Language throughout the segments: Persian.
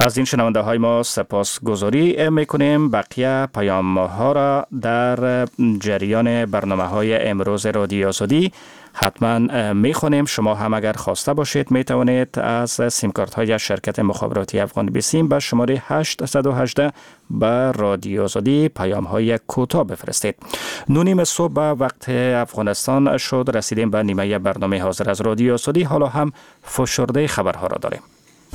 از این شنونده های ما سپاسگزاری میکنیم. بقیه پیام ها را در جریان برنامه های امروز رادیو آزادی حتما میخونیم. شما هم اگر خواسته باشید میتوانید از سیم کارت های شرکت مخابراتی افغان بیسیم به شماره 818 به رادیو آزادی پیام های کوتاه بفرستید. 9:30 صبح به وقت افغانستان شد. رسیدیم به نیمه برنامه حاضر از رادیو آزادی. حالا هم فشرده خبرها را داریم.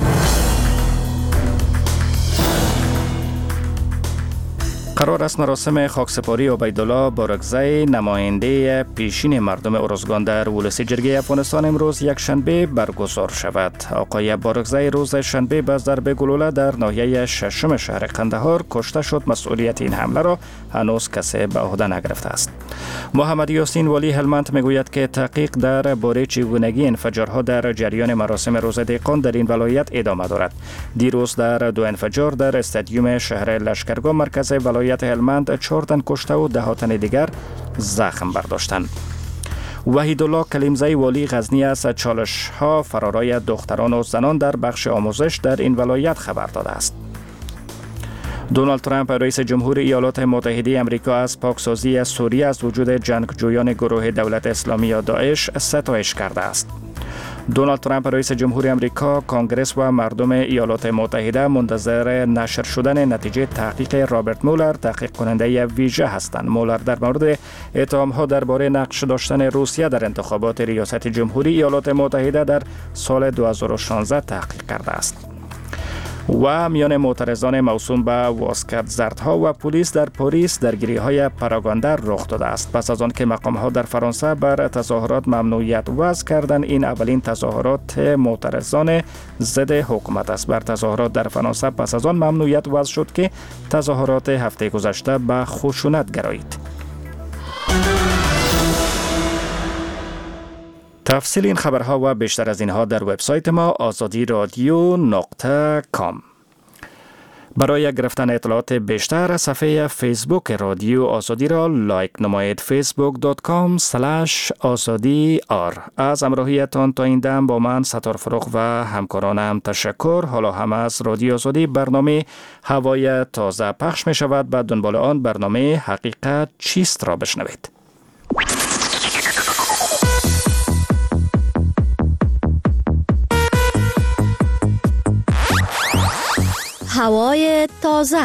قرار است مراسم خاکسپاری عبیدالله بارگزی نماینده پیشین مردم ارزگان در ولسی جرگه افغانستان امروز یک شنبه برگزار شود. آقای بارگزی روز شنبه به ضرب گلوله در ناحیه ششم شهر قندهار کشته شد. مسئولیت این حمله را هنوز کسی به عهده نگرفته است. محمد یاسین والی هلمند میگوید که تحقیق در باره چگونگی انفجارها در جریان مراسم روز دهقان در این ولایت ادامه دارد. دیروز در 2 انفجار در استادیوم شهر لشکرگاه مرکز ولایت هلمند 4 تن کشته و 10 تن دیگر زخم برداشتند. وحیدالله کلیمزی والی غزنی از چالش ها فرارای دختران و زنان در بخش آموزش در این ولایت خبر داده است. دونالد ترامپ رئیس جمهور ایالات متحده آمریکا از پاکسازی سوریه از وجود جنگجویان گروه دولت اسلامی یا داعش ستایش کرده است. دونالد ترامپ رئیس جمهور آمریکا، کانگرس و مردم ایالات متحده منتظر نشر شدن نتیجه تحقیق رابرت مولر، تحقیق کننده ویژه هستند. مولر در مورد اتهام‌ها درباره نقش داشتن روسیه در انتخابات ریاست جمهوری ایالات متحده در سال 2016 تحقیق کرده است. و میان معترضان موسوم به واسکت زردها و پلیس در پاریس درگیری‌های پراگانده رخ داده است. پس از آن که مقام‌ها در فرانسه بر تظاهرات ممنوعیت وضع کردند، این اولین تظاهرات معترضان ضد حکومت است. بر تظاهرات در فرانسه پس از آن ممنوعیت وضع شد که تظاهرات هفته گذشته به خشونت گرایید. تفصیل این خبرها و بیشتر از اینها در وبسایت ما azadiradio.com. برای گرفتن اطلاعات بیشتر صفحه فیسبوک رادیو آزادی را لایک نمایید. facebook.com/azadiyar. از همراهیتان تا این دم با من ستار فروغ و همکارانم تشکر. حالا هم از رادیو آزادی برنامه هوای تازه پخش می شود. بعد دنبال آن برنامه حقیقت چیست را بشنوید. هوای تازه.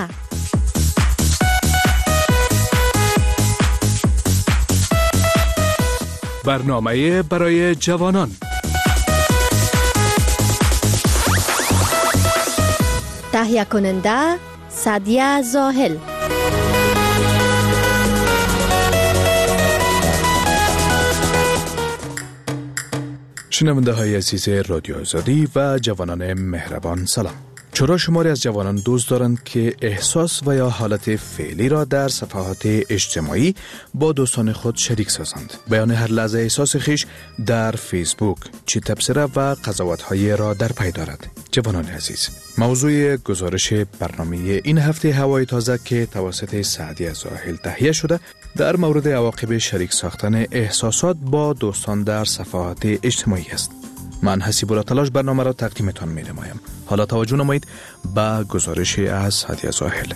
برنامه برای جوانان. تهیه کننده سعدیه زاهل. شنونده های عزیز رادیو آزادی و جوانان مهربان، سلام. چرا شماری از جوانان دوست دارند که احساس و یا حالت فعلی را در صفحات اجتماعی با دوستان خود شریک سازند. بیان هر لحظه احساس خیش در فیسبوک، چه تبصره و قضاوت‌های را در پی دارد. جوانان عزیز، موضوع گزارش برنامه این هفته هوای تازه که توسط سعدیه زاهل تهیه شده در مورد عواقب شریک ساختن احساسات با دوستان در صفحات اجتماعی است. من حسیب الله تلاش برنامه را تقدیمتان می نمایم. حالا توجه نمایید به گزارش از سعدیه زاهل.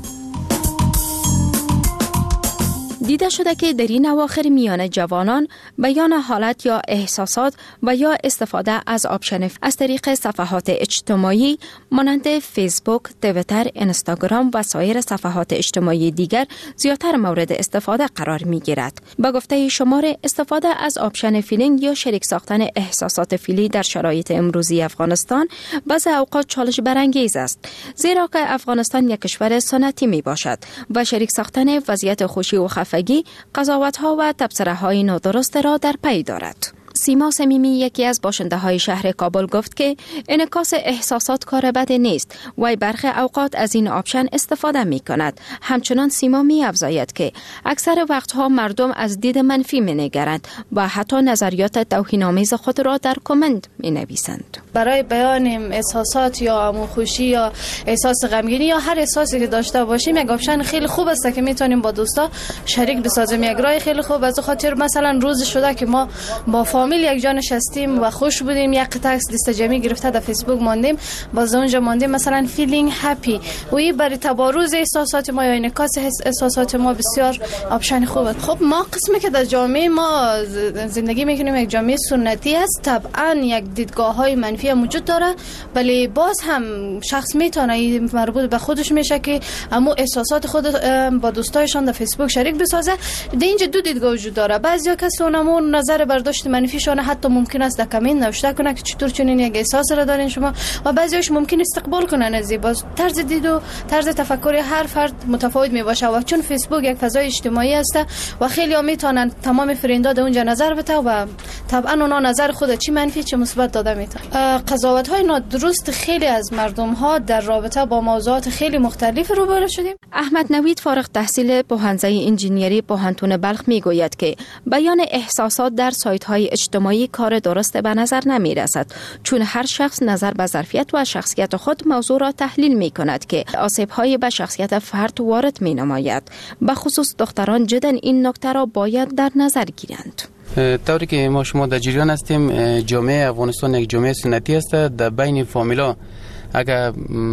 دیده شده که در این اواخر میان جوانان بیان حالت یا احساسات و یا استفاده از آپشن از طریق صفحات اجتماعی مانند فیسبوک، توییتر، اینستاگرام و سایر صفحات اجتماعی دیگر زیادتر مورد استفاده قرار می گیرد. با گفته شماره، استفاده از آپشن فیلینگ یا شریک ساختن احساسات فیلی در شرایط امروزی افغانستان بعضی اوقات چالش برانگیز است، زیرا که افغانستان یک کشور سنتی می باشد و شریک ساختن وضعیت خوشی و قضاوت‌ها و تبصره‌های نادرست را در پی دارد. سیما صمیمی یکی از باشنده های شهر کابل گفت که انعکاس احساسات کار بدی نیست و برخی اوقات از این آپشن استفاده می کند. همچنان سیما می افزاید که اکثر وقتها مردم از دید منفی می نگرند و حتی نظریات توهین‌آمیز خود را در کامنت می نویسند. برای بیان احساسات یا خوشی یا احساس غمگینی یا هر احساسی که داشته باشیم یک آپشن خیلی خوب است که میتونیم با دوستا شریک بسازیم. یک راه خیلی خوب از خاطر مثلا روز شده که ما با فامیل کامل یک جا نشستیم و خوش بودیم، یک قطعه لیست جمعی گرفته در فیسبوک ماندیم، باز اونجا ماندیم مثلا فیلینگ هپی و این برای تبارز احساسات ما یا انعکاس احساسات ما بسیار آپشن خوبه. خب ما قسمی که در جامعه ما زندگی میکنیم یک جامعه سنتی است، طبعا یک دیدگاه‌های منفی وجود داره، ولی باز هم شخص میتونه مربوط به خودش میشه که اما احساسات خود با دوستایشان در فیسبوک شریک بسازه. در اینجا دو دیدگاه وجود داره، بعضیا کسی اونمون نظر برداشت منفیشون حتی ممکن است در کامنت نوشته کنه که چطور چنین یک احساس را دارین شما، و بعضیاش ممکن استقبال کنن از باز طرز دید و طرز تفکر هر فرد متفاوت می باشه و چون فیسبوک یک فضای اجتماعی است و خیلی ها میتونن تمام فرنداد اونجا نظر بده و طبعا اونا نظر خود چی منفی چه مثبت داده میتونن. قضاوت های نادرست خیلی از مردم ها در رابطه با موضوعات خیلی مختلف روبرو شدیم. احمد نوید فارغ التحصیل پوهنځی انجینری پوهنتون بلخ میگوید که بیان احساسات در سایت های اجتماعی کار درست به نظر نمی رسد، چون هر شخص نظر به ظرفیت و شخصیت خود موضوع را تحلیل می کند که آسیب های به شخصیت فرد وارد می نماید. به خصوص دختران جدا این نکته را باید در نظر گیرند. طوری که ما شما در جریان هستیم، جامعه افغانستان یک جامعه سنتی است. در بین فامیلا اگر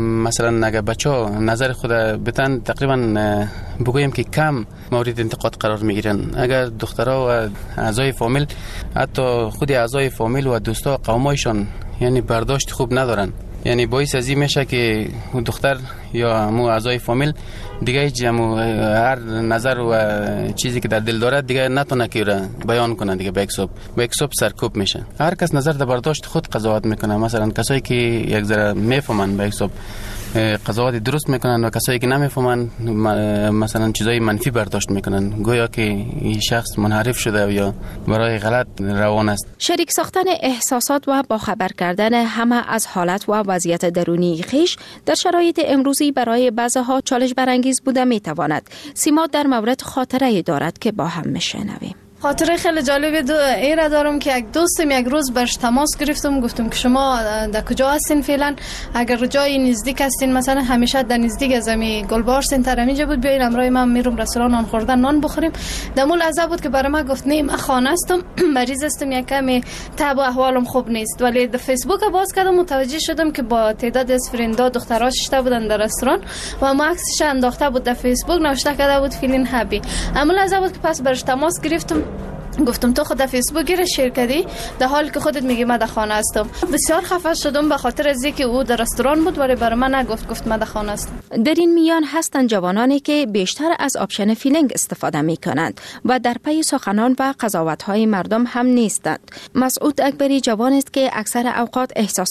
بچه‌ها نظر خود بتن تقریبا بگویم که کم مورد انتقاد قرار میگیرن. اگر دخترها و اعضای فامیل، حتی خود اعضای فامیل و دوستا قومایشان یعنی برداشت خوب ندارن، یعنی باعث از این میشه که دختر یا مو اعضای فامیل دیگه هر نظر و چیزی که در دل داره دیگه نتونه که را بیان کنه، دیگه به یک صبح سرکوب میشه. هر کس نظر در برداشت خود قضاوت میکنه. مثلا کسایی که یک ذره میفهمن به یک صبح قضاوت درست میکنن و کسایی که نمیفهمن مثلا چیزای منفی برداشت میکنن، گویا که این شخص منحرف شده یا برای غلط روان است. شریک ساختن احساسات و باخبر کردن همه از حالت و وضعیت درونی خویش در شرایط امروزی برای بعضی‌ها چالش برانگیز بوده میتواند. سیما در مورد خاطره دارد که با هم میشنویم. خاطره خیلی جالب ایره دارم که یک دوستم یک روز برش تماس گرفتم، گفتم که شما در کجا هستین فعلا؟ اگر جای نزدیک هستین، مثلا همیشه در نزدیک از می گلبار سنتر اینجا بود، بیاین امروز من میرم رستوران نان خوردن نان بخوریم. دمول عذاب بود که برای من گفت نه من خانه هستم، مریض هستم، یک کمی تب و احوالم خوب نیست. ولی در فیسبوک باز کردم متوجه شدم که با تعداد از فرندا دخترها شته بودن در رستوران و ما عکسش انداخته بود در فیسبوک، نوشته کرده بود فیلین هپی. دمول عذاب بود که پس برش تماس گرفتم، گفتم تو خود در فیسبوک را شیر کردی در حالی که خودت میگی من در خانه هستم. بسیار خفه شدم به خاطر از اینکه او در رستوران بود ولی برای من نگفت، گفت من در خانه هستم. در این میان هستند جوانانی که بیشتر از آپشن فیلینگ استفاده می کنند و در پی سخنان و قضاوت های مردم هم نیستند. مسعود اکبری جوان است که اکثر اوقات احساس